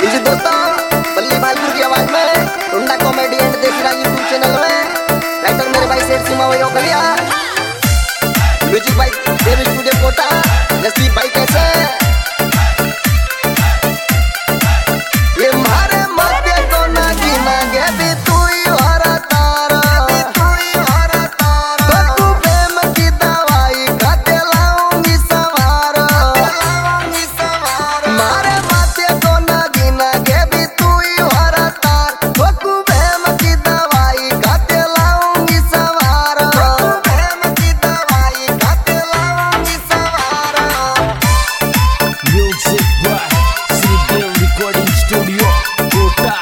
जी दोस्तों, बल्ली भालपुर की आवाज में Tunda comedy and Desi YouTube channel में राइटर मेरे भाई शेर सिंह वही ओखलिया, म्यूजिक भाई देव स्टूडियो कोटा, जसदीप भाई कैसे ये मारे माथे को नागी नागे भी तू ही हरा तारा, तो तू प्रेम की दवाई खाते लाऊंगी सवारा, मारे माथे को नागी नागे भी तू ही हरा तार, तो तू प्रेम की दवाई खाते लाऊंगी सवारा, प्रेम की दवाई खाते लाऊंगी सवारा। Music by Sridev Recording Studio, Kota.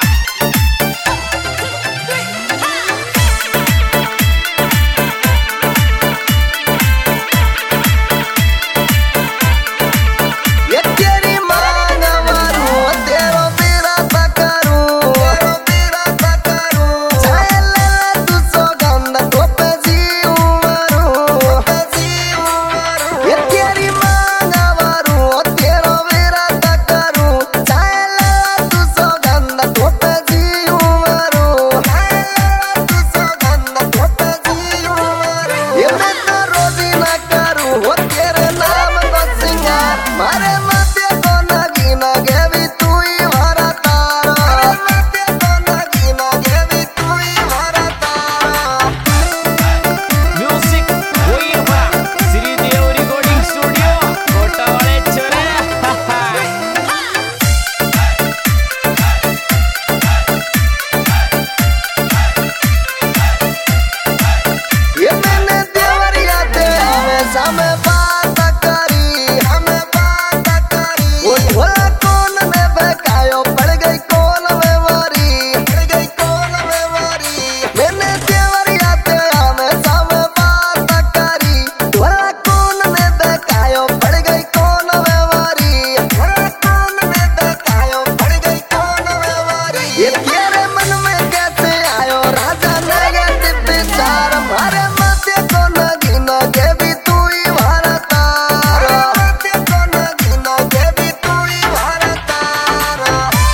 ये तेरी मांग मारूं, तेरो विरत करूं, चाहे ले तू सौगंध तो पे जीऊं मरूं, ये तेरी मांग मारूं, तेरो विरत करूं, चाहे ले तू सौगंध तो पे जीऊं मरूं, तू सौगंध तो पे जीऊं मरूं। ये मैं तो रोजी ना करूं, वो तेरे नाम का सिंगार, मारे माथे को नागी नागे भी तू ही हरा तारा, मारे माथे को नागी नागे भी तू ही हरा तारा। Music होई बा Sridev Recording Studio, Kota वाले छोरे. ये मैंने देवरिया दे हमेशा में बात करी, हमें बात करी, वो ढोला कौन में बहकायो पड़ गई कौन में मारी, पड़ गई कौन में मारी। मैंने देवरिया दे हमेशा में बात करी, ढोला कौन में बहकायो पड़ गई कौन में मारी, ढोला कौन में बहकायो पड़ गई कौन में मारी। ये तेरे मन में कैसे आयो राजा नेगेटिव विचार, मारे माथे को नागी नागे भी तू ही हरा तारा, माथे को नागी नागे भी तू ही हरा तारा।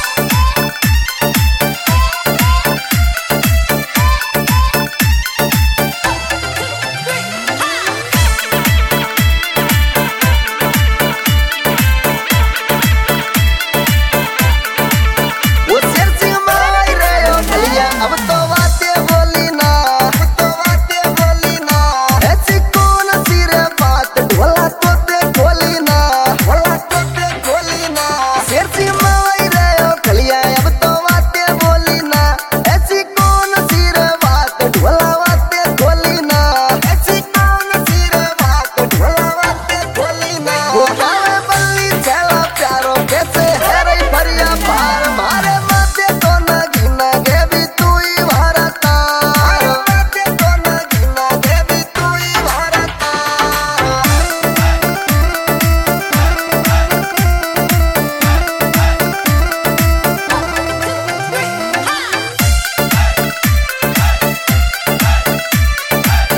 वो शेर सिंह माई रे ओ खलिया, अब तो बातें बोली ना, अब तो बातें बोली ना, ऐसी कौन सी रे बात ढोला तोते खोली ना, ढोला तोते खोली ना। शेर सिंह